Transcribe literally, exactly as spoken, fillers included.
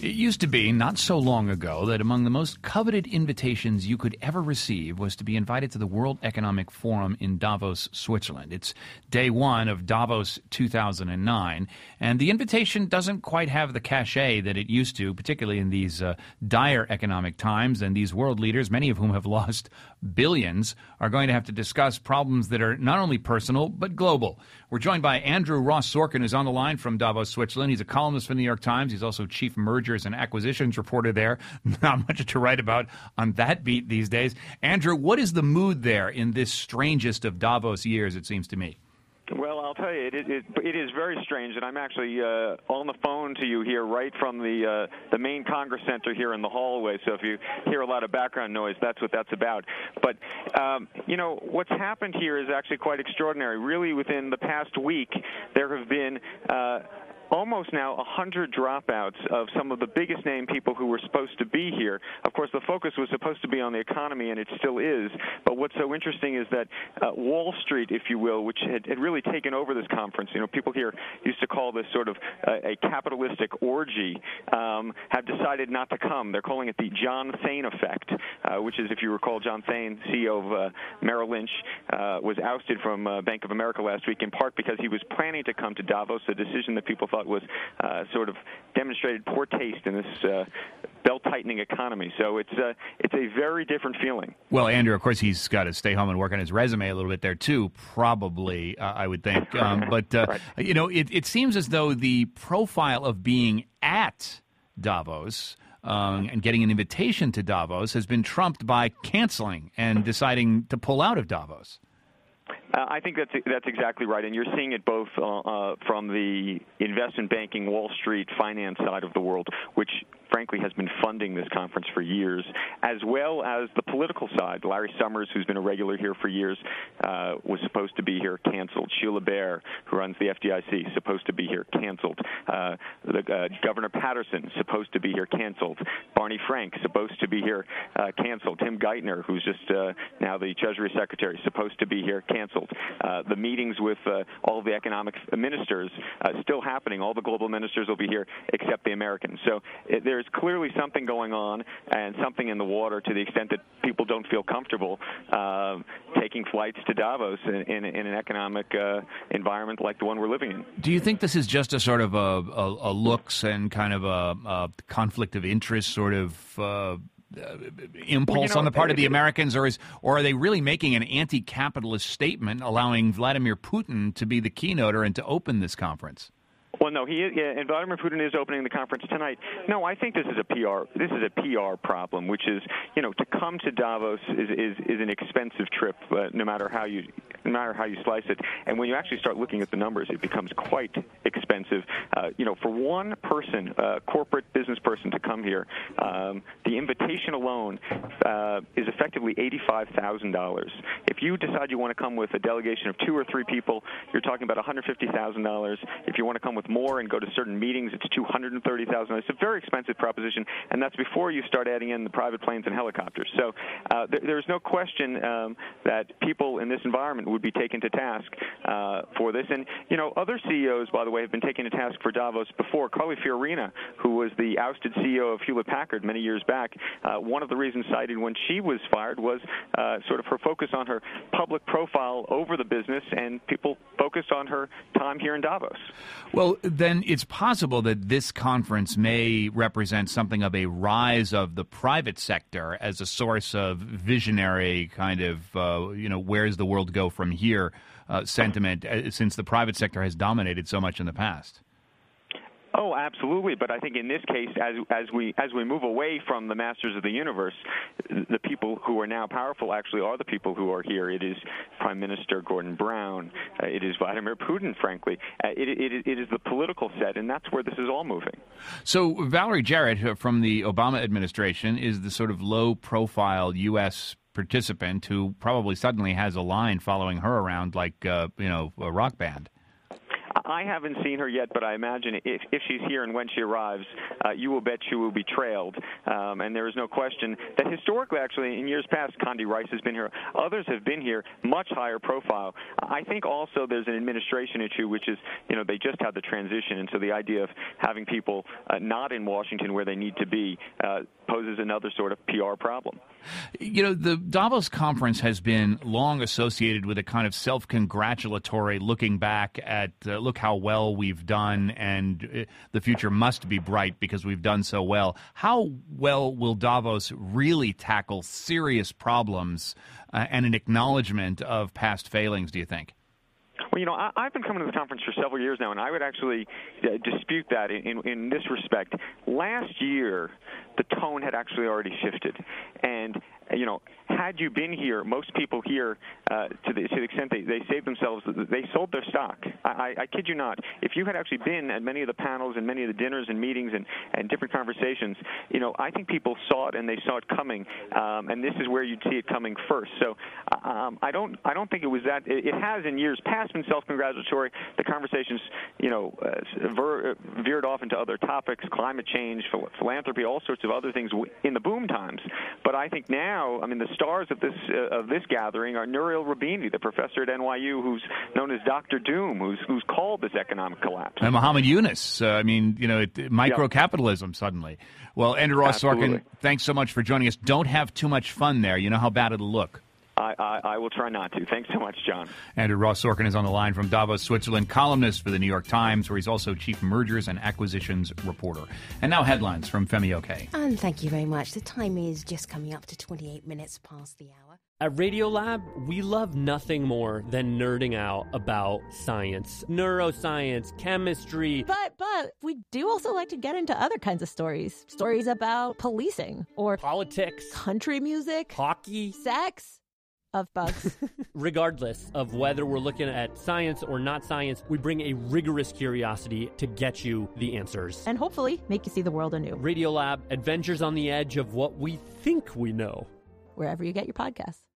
It used to be, not so long ago, that among the most coveted invitations you could ever receive was to be invited to the World Economic Forum in Davos, Switzerland. It's day one of Davos two thousand nine, and the invitation doesn't quite have the cachet that it used to, particularly in these uh, dire economic times, and these world leaders, many of whom have lost billions, are going to have to discuss problems that are not only personal, but global. We're joined by Andrew Ross Sorkin, who's on the line from Davos, Switzerland. He's a columnist for the New York Times. He's also chief mergers and acquisitions reporter there. Not much to write about on that beat these days. Andrew, what is the mood there in this strangest of Davos years, it seems to me? Well, I'll tell you, it, it, it is very strange, and I'm actually uh, on the phone to you here right from the uh, the main Congress Center here in the hallway, so if you hear a lot of background noise, that's what that's about. But, um, you know, what's happened here is actually quite extraordinary. Really, within the past week, there have been uh, almost now one hundred dropouts of some of the biggest name people who were supposed to be here. Of course, the focus was supposed to be on the economy, and it still is. But what's so interesting is that uh, Wall Street, if you will, which had, had really taken over this conference, you know, people here used to call this sort of uh, a capitalistic orgy, um, have decided not to come. They're calling it the John Thain effect, uh, which is, if you recall, John Thain, C E O of uh, Merrill Lynch, uh, was ousted from uh, Bank of America last week, in part because he was planning to come to Davos, a decision that people thought was uh, sort of demonstrated poor taste in this uh, belt-tightening economy. So it's uh, it's a very different feeling. Well, Andrew, of course, he's got to stay home and work on his resume a little bit there, too, probably, uh, I would think. Um, but, uh, right. you know, it, it seems as though the profile of being at Davos um, and getting an invitation to Davos has been trumped by canceling and deciding to pull out of Davos. Uh, I think that's that's exactly right, and you're seeing it both uh, uh, from the investment banking, Wall Street, finance side of the world, which frankly has been funding this conference for years, as well as the political side. Larry Summers, who's been a regular here for years, uh, was supposed to be here, canceled. Sheila Bair, who runs the F D I C, supposed to be here, canceled. Uh, the, uh, Governor Patterson, supposed to be here, canceled. Barney Frank, supposed to be here, uh, canceled. Tim Geithner, who's just uh, now the Treasury Secretary, supposed to be here, canceled. Uh, the meetings with uh, all of the economic ministers uh, still happening. All the global ministers will be here except the Americans. So it, there's clearly something going on and something in the water to the extent that people don't feel comfortable uh, taking flights to Davos in, in, in an economic uh, environment like the one we're living in. Do you think this is just a sort of a, a, a looks and kind of a, a conflict of interest sort of uh, Uh, impulse well, you know, on the part of the Americans, or is, or are they really making an anti-capitalist statement, allowing Vladimir Putin to be the keynoter and to open this conference? Well, no, he is, yeah, and Vladimir Putin is opening the conference tonight. No, I think this is a P R. This is a P R problem, which is, you know, to come to Davos is is, is an expensive trip, uh, no matter how you no matter how you slice it. And when you actually start looking at the numbers, it becomes quite expensive. Uh, you know, for one person, uh, corporate business person, to come here, um, the invitation alone uh, is effectively eighty-five thousand dollars. If you decide you want to come with a delegation of two or three people, you're talking about one hundred fifty thousand dollars. If you want to come with more and go to certain meetings, it's two hundred thirty thousand dollars. It's a very expensive proposition, and that's before you start adding in the private planes and helicopters. So uh, th- there's no question um, that people in this environment would be taken to task uh, for this. And, you know, other C E Os, by the way, have been taken to task for Davos before. Carly Fiorina, who was the ousted C E O of Hewlett-Packard many years back, uh, one of the reasons cited when she was fired was uh, sort of her focus on her public profile over the business, and people focused on her time here in Davos. Well, then it's possible that this conference may represent something of a rise of the private sector as a source of visionary kind of, uh, you know, where's the world go from here uh, sentiment, uh, since the private sector has dominated so much in the past. Oh, absolutely. But I think in this case, as as we as we move away from the masters of the universe, the people who are now powerful actually are the people who are here. It is Prime Minister Gordon Brown. Uh, it is Vladimir Putin, frankly. Uh, it, it, it is the political set, and that's where this is all moving. So Valerie Jarrett from the Obama administration is the sort of low-profile U S participant who probably suddenly has a line following her around like, uh, you know, a rock band. I haven't seen her yet, but I imagine if, if she's here and when she arrives, uh, you will bet she will be trailed. Um, and there is no question that historically, actually, in years past, Condi Rice has been here. Others have been here, much higher profile. I think also there's an administration issue, which is, you know, they just had the transition, and so the idea of having people uh, not in Washington where they need to be uh, poses another sort of P R problem. You know, the Davos conference has been long associated with a kind of self-congratulatory looking back at, uh, look how well we've done, and uh, the future must be bright because we've done so well. How well will Davos really tackle serious problems uh, and an acknowledgement of past failings, do you think? Well, you know, I, I've been coming to the conference for several years now, and I would actually uh, dispute that in, in, in this respect. Last year, the tone had actually already shifted. And, you know, had you been here, most people here, uh, to, the, to the extent they, they saved themselves, they sold their stock. I, I, I kid you not. If you had actually been at many of the panels and many of the dinners and meetings and, and different conversations, you know, I think people saw it and they saw it coming, um, and this is where you'd see it coming first. So um, I don't I don't think it was that. It, it has in years past been self-congratulatory. The conversations, you know, uh, ver, uh, veered off into other topics, climate change, phil- philanthropy, all sorts of other things in the boom times. But I think now, I mean, the stars of this uh, of this gathering are Nouriel Roubini, the professor at N Y U, who's known as Doctor Doom, who's who's called this economic collapse. And Muhammad Yunus. Uh, I mean, you know, it, micro-capitalism yeah. suddenly. Well, Andrew Ross Sorkin, thanks so much for joining us. Don't have too much fun there. You know how bad it'll look. I, I, I will try not to. Thanks so much, John. Andrew Ross Sorkin is on the line from Davos, Switzerland, columnist for the New York Times, where he's also chief mergers and acquisitions reporter. And now headlines from Femi Oke. And thank you very much. The time is just coming up to twenty-eight minutes past the hour. At Radiolab, we love nothing more than nerding out about science, neuroscience, chemistry. But, but we do also like to get into other kinds of stories. Stories about policing or politics, country music, hockey, sex. Of bugs. Regardless of whether we're looking at science or not science, we bring a rigorous curiosity to get you the answers. And hopefully make you see the world anew. Radiolab, adventures on the edge of what we think we know. Wherever you get your podcasts.